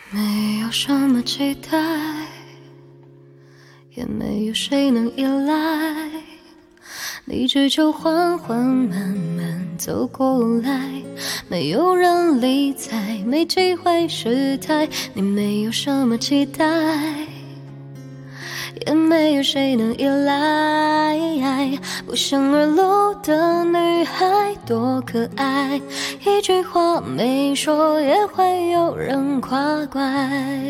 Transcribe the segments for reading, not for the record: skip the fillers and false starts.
没有什么期待，也没有谁能依赖，你只求缓缓慢慢走过来，没有人理睬，没机会试探，你没有什么期待，也没有谁能依赖，不想而露的女孩多可爱，一句话没说也会有人夸怪。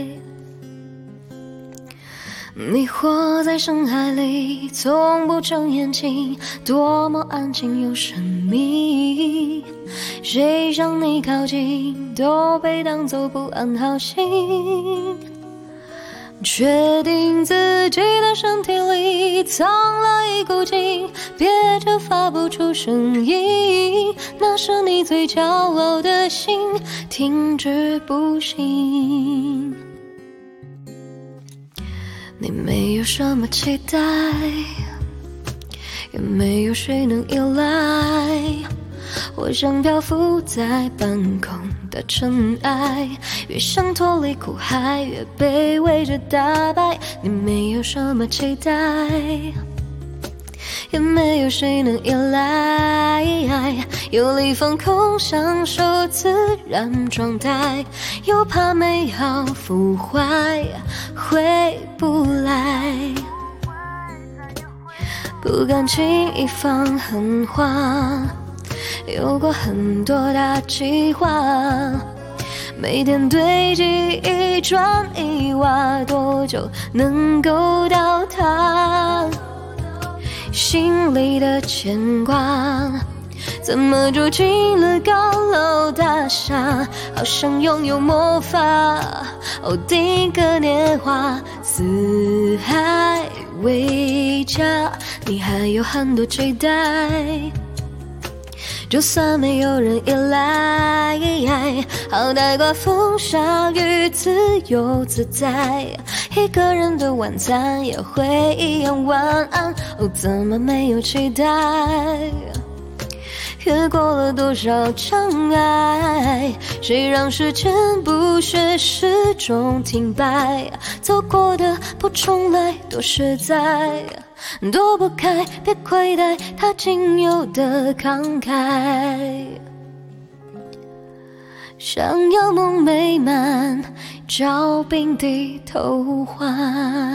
你活在深海里，从不睁眼睛，多么安静又神秘，谁向你靠近都被当作不安好心，确定自己的身体里藏了一股劲，憋着发不出声音，那是你最骄傲的心停止不行。你没有什么期待，也没有谁能依赖，我像漂浮在半空的尘埃，越想脱离苦海，越被围着打败。你没有什么期待，也没有谁能依赖，有力放空，享受自然状态，又怕美好腐坏，回不来，不敢轻易放狠话，有过很多大计划，每天堆积一砖一瓦，多久能够倒塌？心里的牵挂怎么住进了高楼大厦，好像拥有魔法，哦，定格年华，四海为家，你还有很多期待，就算没有人依赖，好歹刮风下雨自由自在，一个人的晚餐也会一样晚安，哦，怎么没有期待？越过了多少障碍，谁让时间不学始终停摆，走过的不重来，多实在，躲不开，别亏待他仅有的慷慨，想要梦美满，照并蒂头还。